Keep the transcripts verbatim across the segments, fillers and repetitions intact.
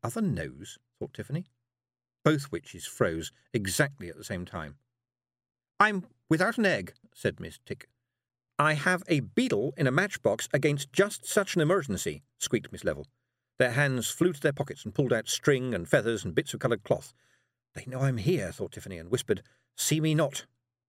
other nose, thought Tiffany. Both witches froze exactly at the same time. I'm without an egg, said Miss Tick. I have a beetle in a matchbox against just such an emergency, squeaked Miss Level. Their hands flew to their pockets and pulled out string and feathers and bits of coloured cloth. They know I'm here, thought Tiffany, and whispered, See me not.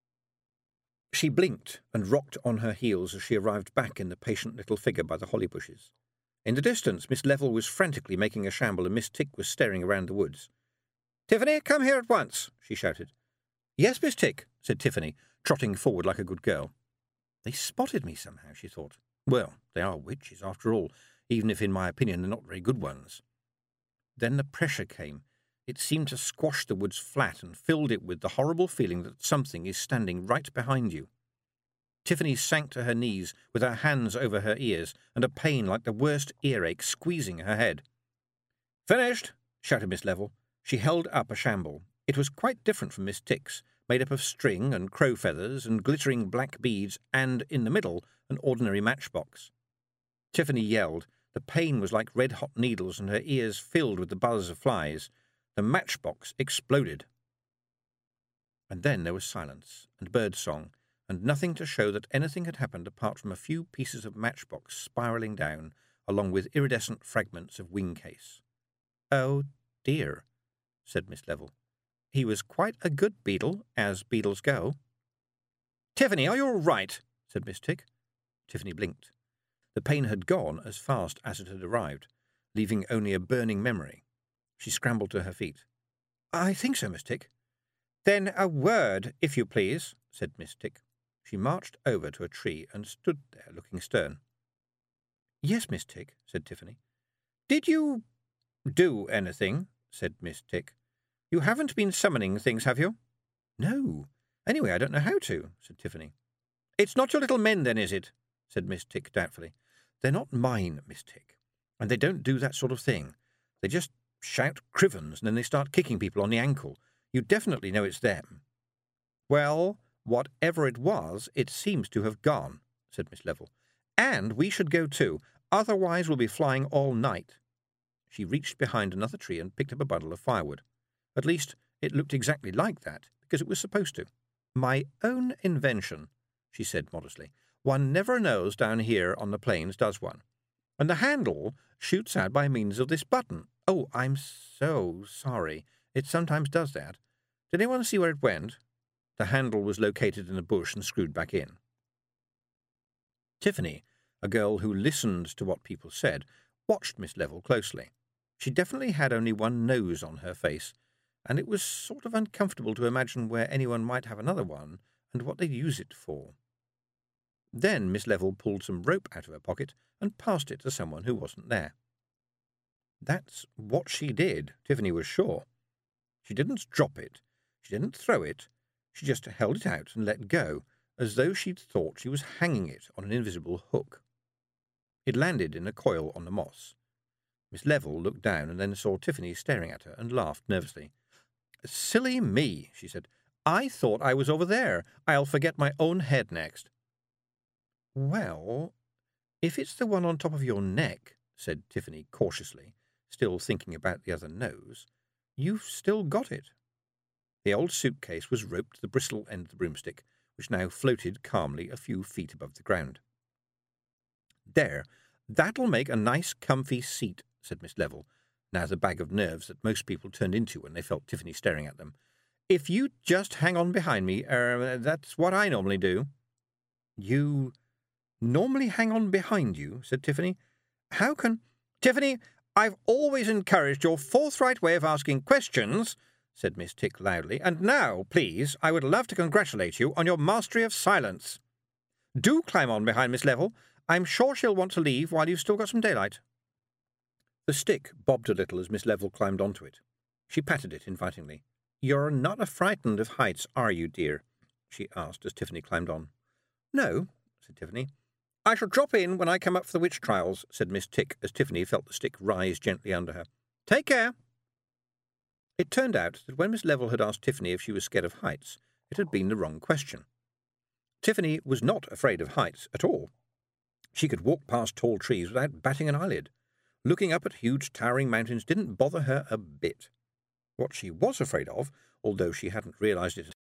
She blinked and rocked on her heels as she arrived back in the patient little figure by the holly bushes. In the distance, Miss Level was frantically making a shamble and Miss Tick was staring around the woods. Tiffany, come here at once, she shouted. Yes, Miss Tick, said Tiffany, trotting forward like a good girl. They spotted me somehow, she thought. Well, they are witches, after all, even if in my opinion they're not very good ones. Then the pressure came. It seemed to squash the woods flat and filled it with the horrible feeling that something is standing right behind you. Tiffany sank to her knees with her hands over her ears and a pain like the worst earache squeezing her head. Finished, shouted Miss Level. She held up a shamble. It was quite different from Miss Tick's, made up of string and crow feathers and glittering black beads and, in the middle, an ordinary matchbox. Tiffany yelled. The pain was like red-hot needles and her ears filled with the buzz of flies. The matchbox exploded. And then there was silence and birdsong, and nothing to show that anything had happened apart from a few pieces of matchbox spiralling down, along with iridescent fragments of wing case. Oh, dear, said Miss Level. He was quite a good beetle, as beetles go. Tiffany, are you all right? Said Miss Tick. Tiffany blinked. The pain had gone as fast as it had arrived, leaving only a burning memory. She scrambled to her feet. I think so, Miss Tick. Then a word, if you please, said Miss Tick. She marched over to a tree and stood there looking stern. Yes, Miss Tick, said Tiffany. Did you do anything? Said Miss Tick. You haven't been summoning things, have you? No. Anyway, I don't know how to, said Tiffany. It's not your little men, then, is it? Said Miss Tick doubtfully. They're not mine, Miss Tick, and they don't do that sort of thing. They just shout crivens and then they start kicking people on the ankle. You definitely know it's them. Well, whatever it was, it seems to have gone, said Miss Level. And we should go too, otherwise we'll be flying all night. She reached behind another tree and picked up a bundle of firewood. At least, it looked exactly like that, because it was supposed to. My own invention, she said modestly. One never knows down here on the plains, does one? And the handle shoots out by means of this button. Oh, I'm so sorry. It sometimes does that. Did anyone see where it went? The handle was located in a bush and screwed back in. Tiffany, a girl who listened to what people said, watched Miss Level closely. She definitely had only one nose on her face, and it was sort of uncomfortable to imagine where anyone might have another one and what they'd use it for. Then Miss Level pulled some rope out of her pocket and passed it to someone who wasn't there. That's what she did, Tiffany was sure. She didn't drop it, she didn't throw it, she just held it out and let go, as though she'd thought she was hanging it on an invisible hook. It landed in a coil on the moss. Miss Level looked down and then saw Tiffany staring at her and laughed nervously. Silly me, she said. I thought I was over there. I'll forget my own head next. Well, if it's the one on top of your neck, said Tiffany cautiously, still thinking about the other nose, you've still got it. The old suitcase was roped to the bristle end of the broomstick, which now floated calmly a few feet above the ground. There, that'll make a nice comfy seat, said Miss Level, now the bag of nerves that most people turned into when they felt Tiffany staring at them. If you just hang on behind me, er, that's what I normally do. You normally hang on behind you, said Tiffany. How can... Tiffany, I've always encouraged your forthright way of asking questions, said Miss Tick loudly, and now, please, I would love to congratulate you on your mastery of silence. Do climb on behind Miss Level. I'm sure she'll want to leave while you've still got some daylight. The stick bobbed a little as Miss Level climbed onto it. She patted it invitingly. You're not frightened of heights, are you, dear? She asked as Tiffany climbed on. No, said Tiffany. I shall drop in when I come up for the witch trials, said Miss Tick as Tiffany felt the stick rise gently under her. Take care. It turned out that when Miss Level had asked Tiffany if she was scared of heights, it had been the wrong question. Tiffany was not afraid of heights at all. She could walk past tall trees without batting an eyelid. Looking up at huge towering mountains didn't bother her a bit. What she was afraid of, although she hadn't realized it